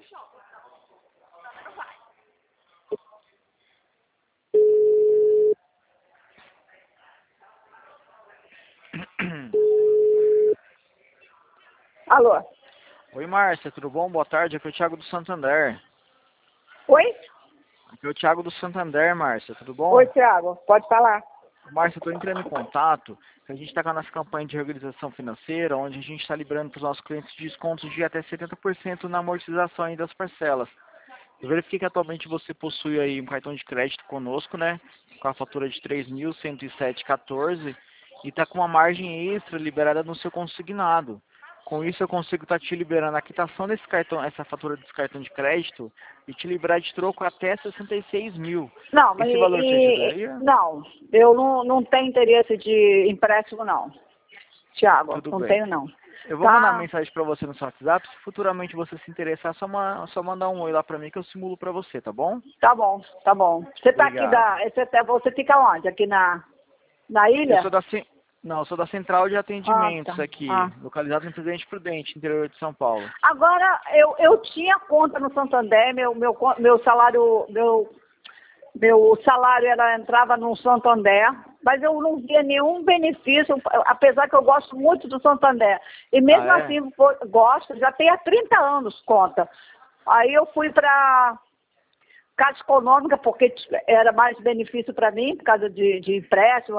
Alô? Oi, Márcia, tudo bom? Boa tarde, aqui é o Thiago do Santander. Oi? Aqui é o Thiago do Santander, Márcia, tudo bom? Oi, Thiago, pode falar. Márcia, eu estou entrando em contato, que a gente está com a nossa campanha de reorganização financeira, onde a gente está liberando para os nossos clientes descontos de até 70% na amortização aí das parcelas. Eu verifiquei que atualmente você possui aí um cartão de crédito conosco, né? Com a fatura de R$ 3.107,14 e está com uma margem extra liberada no seu consignado. Com isso eu consigo estar te liberando a quitação desse cartão, essa fatura desse cartão de crédito e te liberar de troco até 66 mil. Não, mas Esse valor te ajudaria? não, eu não tenho interesse de empréstimo, não. Thiago, Tudo não bem. tenho, não. Eu vou mandar mensagem para você no seu WhatsApp. Se futuramente você se interessar, só mandar um oi lá para mim que eu simulo para você, tá bom? Tá bom, tá bom. Você tá aqui Obrigado. você fica onde? Aqui na ilha? Eu sou Não, eu sou da central de atendimentos Tá. aqui, localizado em Presidente Prudente, interior de São Paulo. Agora, eu tinha conta no Santander, meu salário, meu salário entrava no Santander, mas eu não via nenhum benefício, apesar que eu gosto muito do Santander. E mesmo assim, gosto, já tem há 30 anos conta. Aí eu fui para Caixa Econômica, porque era mais benefício para mim, por causa de empréstimo,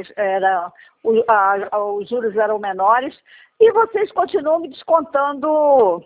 os juros eram menores. E vocês continuam me descontando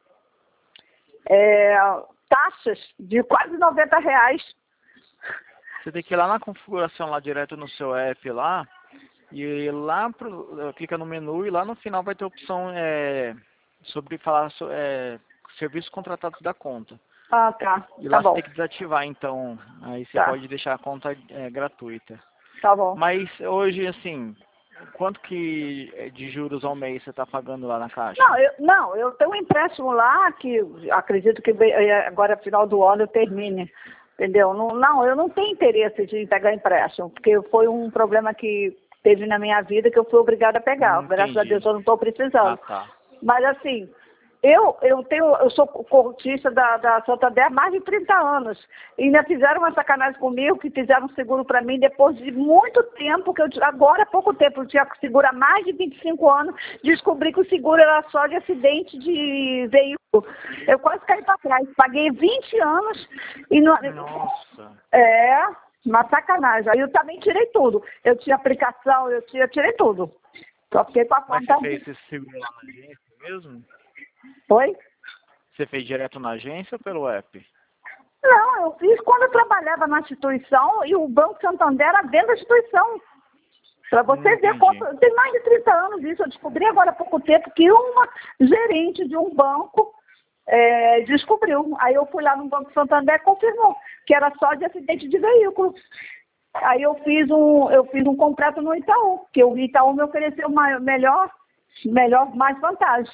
taxas de quase R$ 90. Você tem que ir lá na configuração, lá direto no seu app lá, e lá clica no menu e lá no final vai ter a opção sobre serviços contratados da conta. Ah, tá. E Tá lá você bom. tem que desativar, então, aí você Tá. pode deixar a conta gratuita. Tá bom. Mas hoje, assim, quanto que de juros ao mês você está pagando lá na Caixa? Eu tenho um empréstimo lá que acredito que agora, final do ano, eu termine. Entendeu? Não, eu não tenho interesse de pegar empréstimo, porque foi um problema que teve na minha vida que eu fui obrigada a pegar. Graças a Deus eu não estou precisando. Tá. Mas assim, eu sou cortista da Santander há mais de 30 anos. E ainda fizeram uma sacanagem comigo, que fizeram um seguro para mim depois de muito tempo, agora há pouco tempo, eu tinha seguro há mais de 25 anos, descobri que o seguro era só de acidente de veículo. Eu quase caí para trás. Paguei 20 anos e não. Nossa! Uma sacanagem. Aí eu também tirei tudo. Eu tinha aplicação, eu tirei tudo. Só fiquei com a conta. Mas você fez esse seguro lá na agência mesmo? Oi? Você fez direto na agência ou pelo app? Não, eu fiz quando eu trabalhava na instituição e o Banco Santander era dentro da instituição. Para você ver quanto. Tem mais de 30 anos isso. Eu descobri agora há pouco tempo que uma gerente de um banco descobriu. Aí eu fui lá no Banco Santander e confirmou que era só de acidente de veículo. Aí eu fiz um contrato no Itaú, que o Itaú me ofereceu melhor, mais vantagem.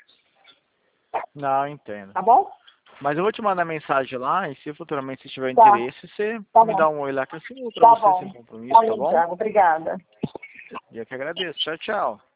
Não, entendo. Tá bom? Mas eu vou te mandar mensagem lá e se futuramente você tiver interesse, você me dá um oi lá que eu sigo pra você sem compromisso, tá bom? Thiago, obrigada. E eu que agradeço. Tchau, tchau.